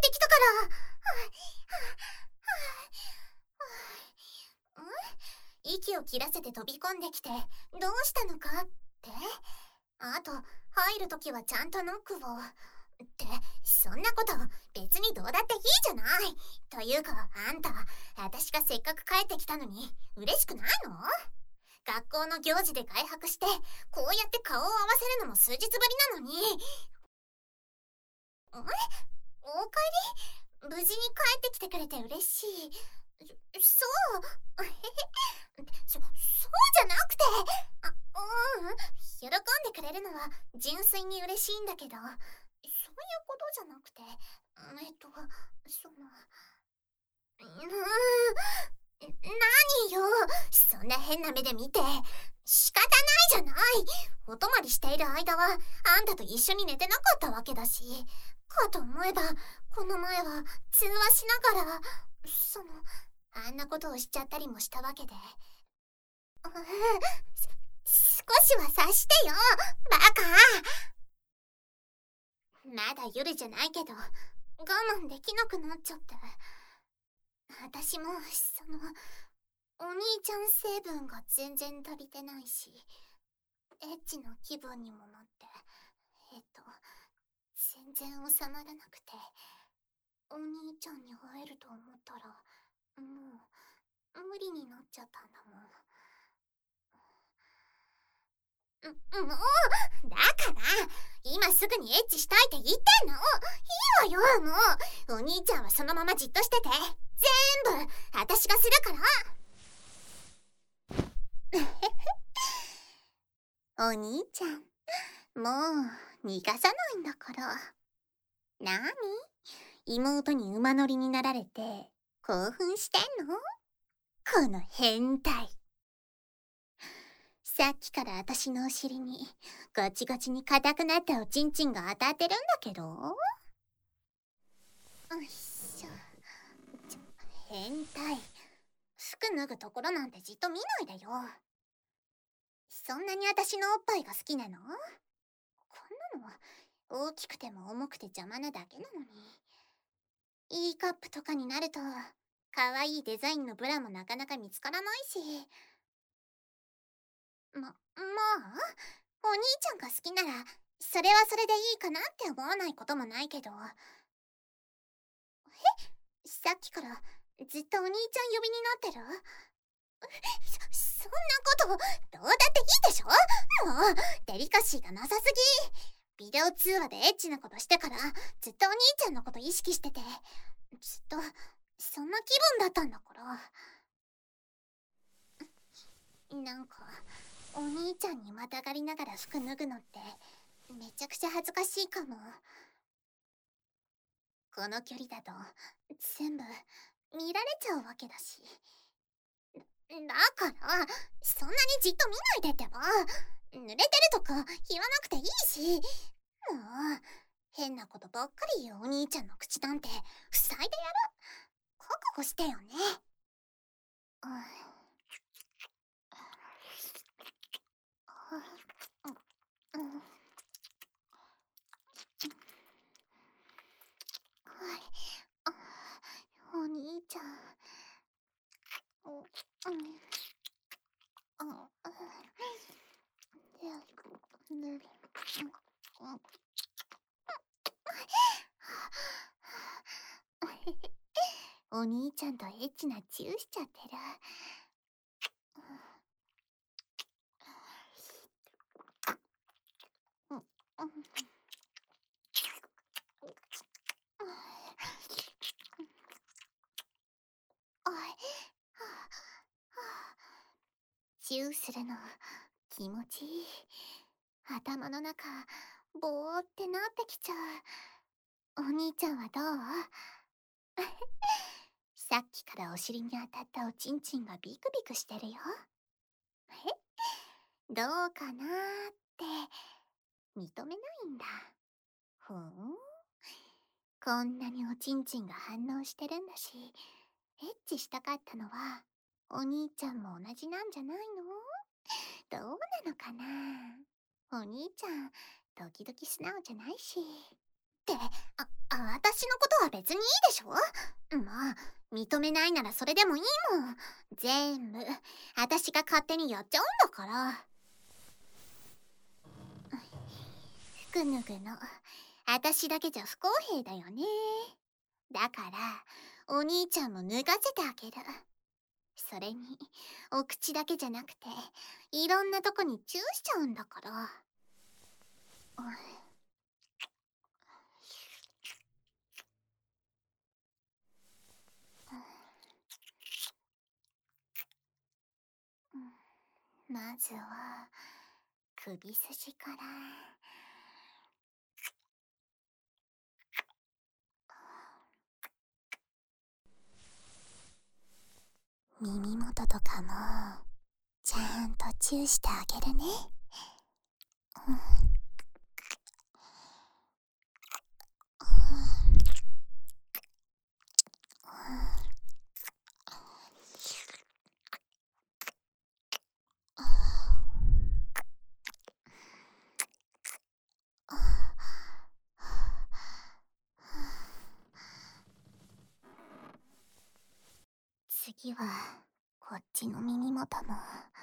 てきたから。息を切らせて飛び込んできて、どうしたのかって。あと、入るときはちゃんとノックを。って、そんなこと別にどうだっていいじゃない。というか、あんた、私がせっかく帰ってきたのに嬉しくないの？学校の行事で外泊して、こうやって顔を合わせるのも数日ぶりなのに。おかえり？無事に帰ってきてくれて嬉しい。そう。そうじゃなくて。喜んでくれるのは純粋に嬉しいんだけど、そういうことじゃなくて、その、何よ、そんな変な目で見て。仕方ないじゃない。お泊まりしている間はあんたと一緒に寝てなかったわけだし、かと思えばこの前は通話しながら、あんなことをしちゃったりもしたわけで。少しは察してよ、バカ。まだ夜じゃないけど我慢できなくなっちゃって。私もお兄ちゃん成分が全然足りてないし、エッチな気分にもなって、全然収まらなくて、お兄ちゃんに会えると思ったら、もう無理になっちゃったんだもん。もうだから今すぐにエッチしたいって言ってんの。いいわよ、もう。お兄ちゃんはそのままじっとしてて、全部私がするから。お兄ちゃん、もう逃がさないんだから。なに？妹に馬乗りになられて興奮してんの？この変態。さっきから私のお尻にガチガチに硬くなったおちんちんが当たってるんだけど。よいしょ。変態。服脱ぐところなんてじっと見ないでよ。そんなに私のおっぱいが好きなの？こんなの大きくても重くて邪魔なだけなのに。いいカップとかになると可愛いデザインのブラもなかなか見つからないし。まあ、お兄ちゃんが好きならそれはそれでいいかなって思わないこともないけど。さっきからずっとお兄ちゃん呼びになってる？そんなことどうだっていいでしょ。もうデリカシーがなさすぎ。ビデオ通話でエッチなことしてからずっとお兄ちゃんのこと意識してて、ずっとそんな気分だったんだから。なんかお兄ちゃんにまたがりながら服脱ぐのってめちゃくちゃ恥ずかしいかも。この距離だと全部見られちゃうわけだし。だからそんなにじっと見ないでってば。濡れてるとか言わなくていいし。もう変なことばっかり言うお兄ちゃんの口なんて塞いでやる。覚悟してよね。お兄ちゃん。お兄ちゃんとエッチなチューしちゃってる。チューするの気持ちいい。頭の中ボーってなってきちゃう。お兄ちゃんはどう？さっきからお尻に当たったおちんちんがビクビクしてるよ。どうかなーって認めないんだ。ふん。こんなにおちんちんが反応してるんだし、エッチしたかったのはお兄ちゃんも同じなんじゃないの？どうなのかな。お兄ちゃん時々素直じゃないし。っって私のことは別にいいでしょ。まあ認めないならそれでもいいもん。全部私が勝手にやっちゃうんだから。服脱ぐの私だけじゃ不公平だよね。だからお兄ちゃんも脱がせてあげる。それにお口だけじゃなくていろんなとこにチューしちゃうんだから。まずは首筋から。耳元とかもちゃんとチューしてあげるね。次はこっちの耳元も。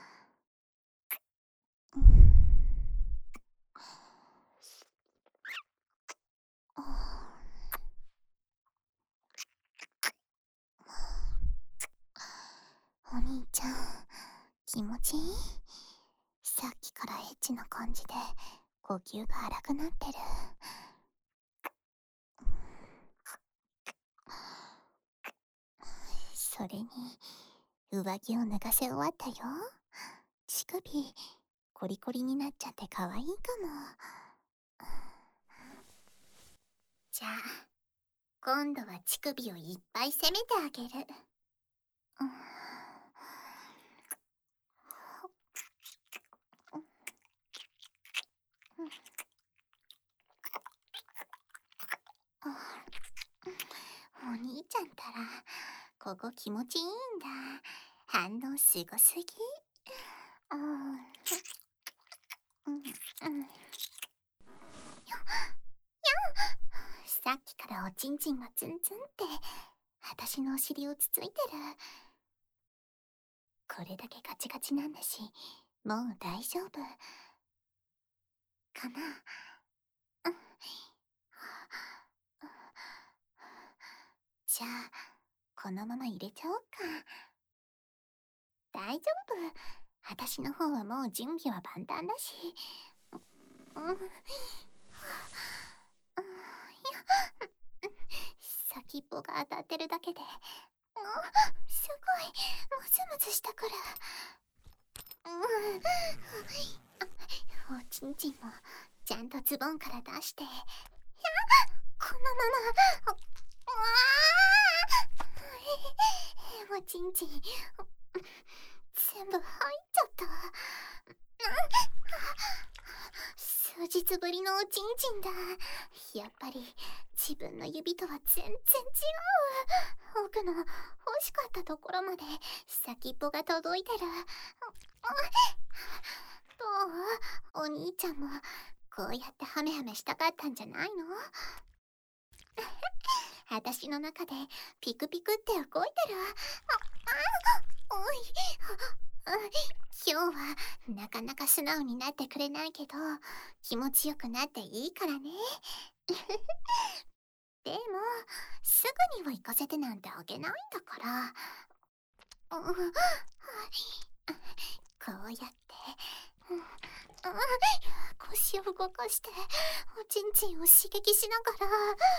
お兄ちゃん気持ちいい？さっきからエッチな感じで呼吸が荒くなってる。それに上着を脱がせ終わったよ。乳首コリコリになっちゃって可愛いかも。じゃあ今度は乳首をいっぱい攻めてあげる。お兄ちゃんたらここ気持ちいいんだ。反応すごすぎ。さっきからおちんちんがツンツンって私のお尻をつついてる。これだけガチガチなんだしもう大丈夫かな。じゃあこのまま入れちゃおうか。大丈夫、私の方はもう準備は万端だし。先っぽが当たってるだけですごいムズムズしてくる。おちんちんもちゃんとズボンから出して、このままおちんちん全部入っちゃった。数日ぶりのおちんちんだ。やっぱり自分の指とは全然違う。奥の欲しかったところまで先っぽが届いてる。どう？お兄ちゃんもこうやってハメハメしたかったんじゃないの？私の中でピクピクって動いてる。おい。今日はなかなか素直になってくれないけど気持ちよくなっていいからね。でもすぐには行かせてなんてあげないんだから。こうやって腰を動かしておちんちんを刺激しながら。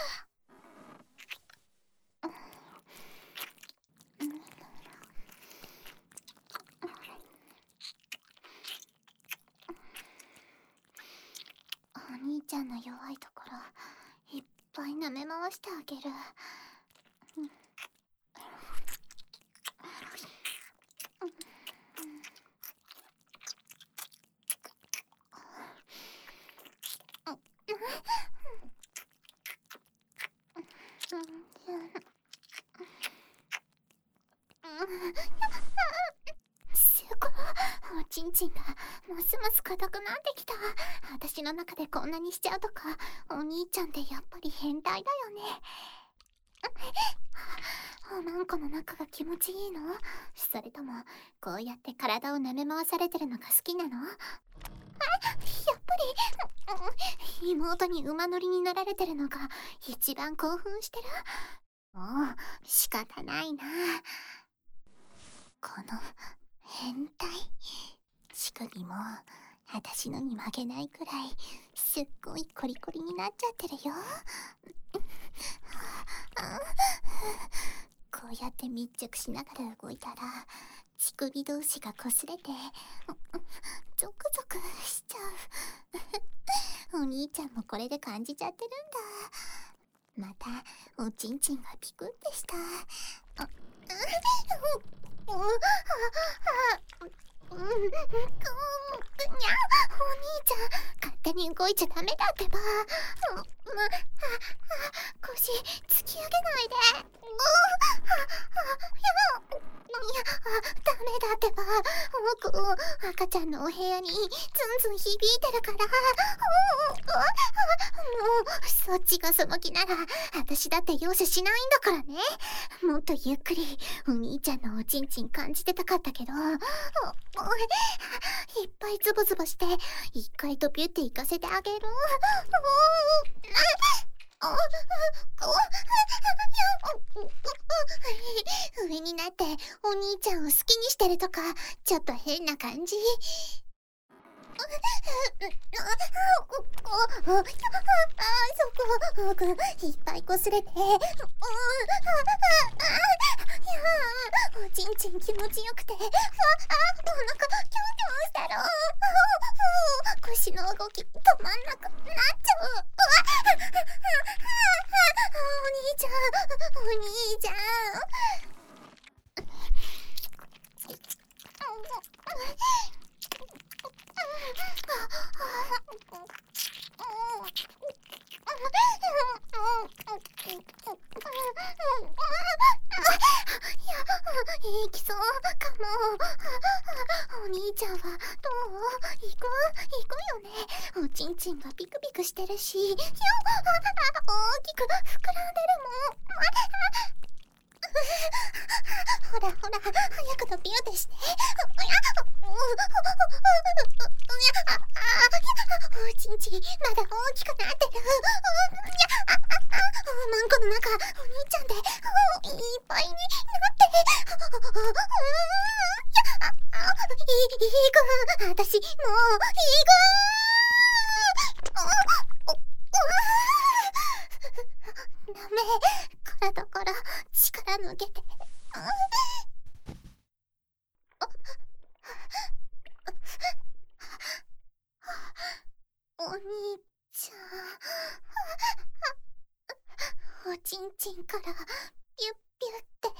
お兄ちゃんの弱いところいっぱい舐め回してあげる。すごい、おちんちんがますます硬くなってきた。私の中でこんなにしちゃうとか、お兄ちゃんってやっぱり変態だよね。おまんこの中が気持ちいいの？それともこうやって体を舐め回されてるのが好きなの？やっぱり妹に馬乗りになられてるのが一番興奮してる。もう仕方ないな。この変態乳首も私のに負けないくらいすっごいコリコリになっちゃってるよ。こうやって密着しながら動いたら乳首同士が擦れてゾクゾクしちゃう。お兄ちゃんもこれで感じちゃってるんだ。またおちんちんがピクってした。お兄ちゃん勝手に動いちゃダメだってば。腰突き上げないで。ダメだってば。赤ちゃんのお部屋にズンズン響いてるから。もうそっちがその気なら私だって容赦しないんだからね。もっとゆっくりお兄ちゃんのおちんちん感じてたかったけど、いっぱいズボズボして一回とピュって行かせてあげる。上になってお兄ちゃんを好きにしてるとかちょっと変な感じ。そこいっぱい擦れておちんちん気持ちよくてお腹キュンキュンしたろ。腰の動き止まんなくなっちゃう。お兄ちゃんお兄ちゃん。いきそうかも。お兄ちゃんはどう？行くよね。おちんちんがピクピクしてるし、大きく膨らんでるもん。ほらほら早くとピューってして。おちんちんまだ大きくなってる。マンコの中お兄ちゃんでいっぱいになっていく。私もういく。ダメ。体から力抜けて。お兄ちゃん。おちんちんからピュッピュって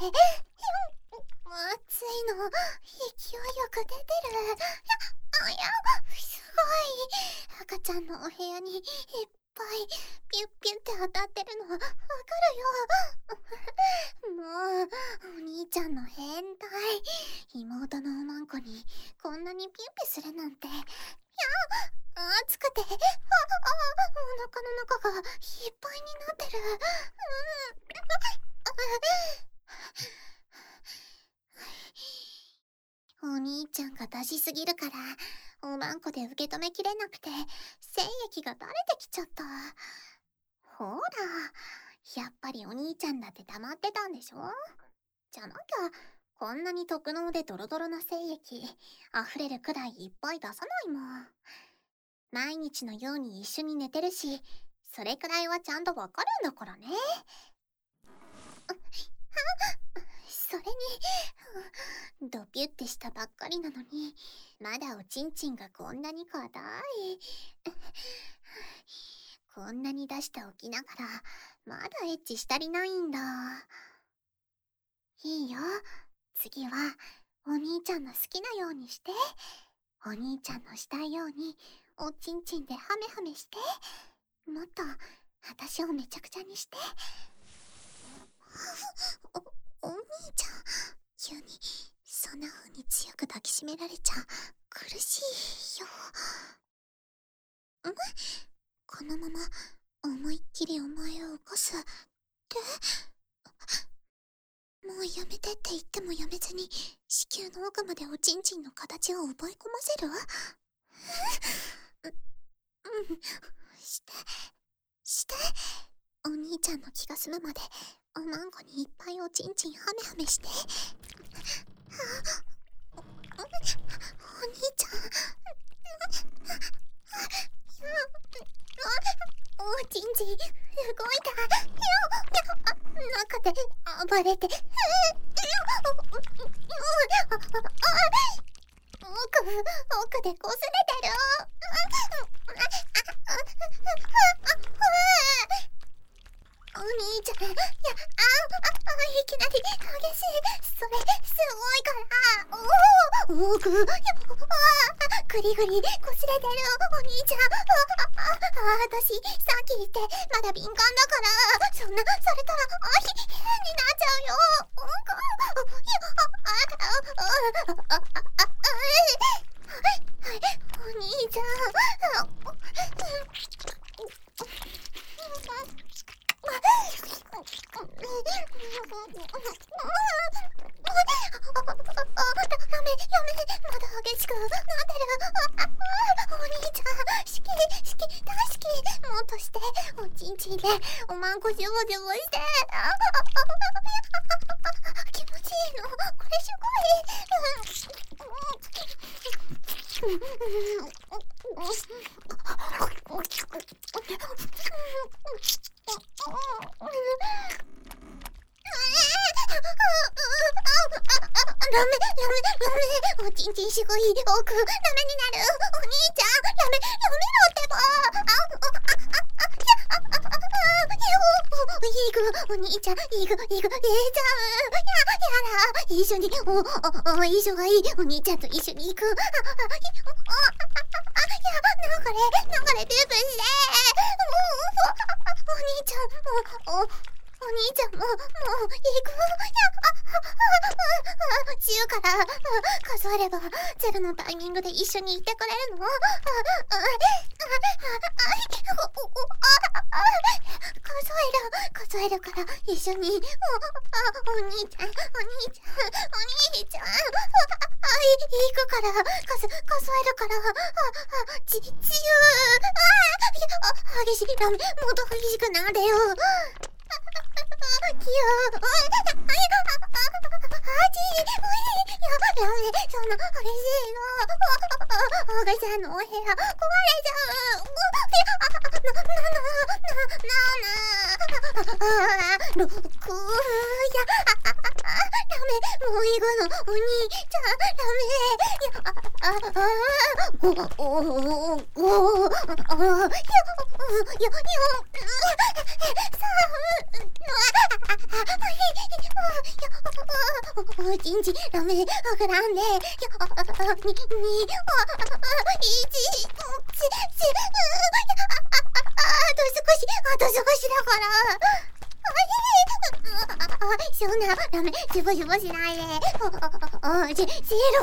熱いの勢いよく出てる。すごい。赤ちゃんのお部屋にいっぱいピュッピュって当たってるのわかるよ。もうお兄ちゃんの変態。妹のおまんこにこんなにピュッピするなんて。熱くてお腹の中がいっぱいになってる。お兄ちゃんが出しすぎるからおまんこで受け止めきれなくて精液が垂れてきちゃった。ほらやっぱりお兄ちゃんだって黙ってたんでしょ。じゃなきゃこんなに特能でドロドロな精液溢れるくらいいっぱい出さないもん。毎日のように一緒に寝てるしそれくらいはちゃんとわかるんだからね。それにドピュってしたばっかりなのにまだおちんちんがこんなに硬い。こんなに出しておきながらまだエッチしたりないんだ。いいよ。次はお兄ちゃんの好きなようにして。お兄ちゃんのしたいようにおちんちんでハメハメして。もっと私をめちゃくちゃにして。お兄ちゃん急にそんな風に強く抱きしめられちゃ苦しいよ。んこのまま思いっきりお前を起こすって、もうやめてって言ってもやめずに子宮の奥までおちんちんの形を覚え込ませる。うん、してしてお兄ちゃんの気が済むまでおまんこにいっぱいおちんちんハメハメして。お兄ちゃん、おちんちん動いたよ。中で暴れて奥でこすれてる。お兄ちゃん、いきなり激しい。それすごいから。グリグリこすれてる。お兄ちゃん、私さっき言ってまだ敏感だから、そんなされたら変になっちゃうよ。お兄ちゃん、やめ、まだ激しくなってる。お兄ちゃん、好き、大好き。もっとして、おちんちんでおまんこジュボジュボして。気持ちいいの、これすごい。ダメ、おちんちんすごい奥、ダメになる。お兄ちゃん、やめろってば。お兄ちゃん、いぐ、ちゃん。やだ、一緒に、一緒がいい。お兄ちゃんと一緒に行く。流れ、ブーブーして。お兄ちゃん、お兄ちゃんもう行く。10から数えればゼロのタイミングで一緒に行ってくれるの？数えるから一緒に。お兄ちゃん、行くから数えるから。自由。激しい。ダメ、もっと激しくなんでよ。そんな激しいの。赤ちゃんのお部屋壊れちゃう。6や。ダメ、もう行くの。お兄ちゃん、ダメ。おちんちダメ、膨らんで。あと少しだから。そんな、ダメ、ズボズボしないで。ゼロ。いいけ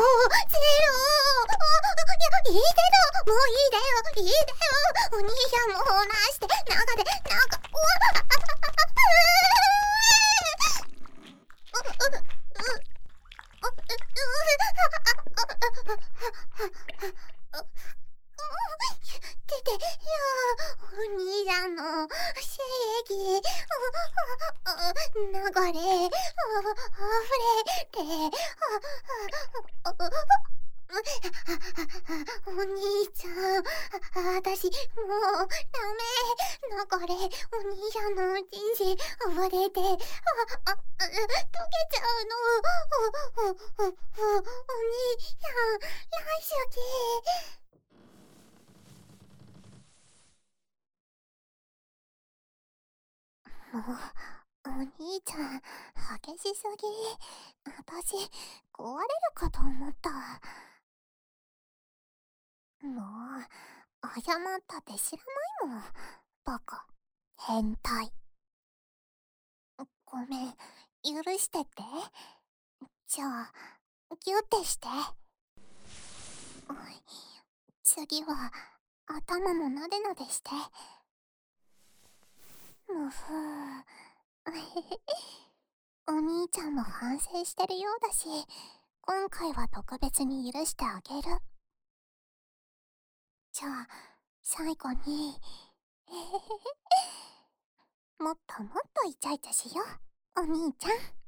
ど、もういいだよ。お兄ちゃんも放難して、中で、お兄さんの精液、流れ、溢れて、お兄ちゃん、私、もう、ダメ。流れ、お兄ちゃんの人生、溢れて、溶けちゃうの。お兄ちゃん、大好き。もう、お兄ちゃん、激しすぎ。私、壊れるかと思った。もう、謝ったって知らないもん。バカ。変態。ごめん、許してって。じゃあ、 ギュッてして。次は頭もなでなでして。むふお兄ちゃんも反省してるようだし、今回は特別に許してあげる。じゃあ最後にもっともっとイチャイチャしよう、お兄ちゃん。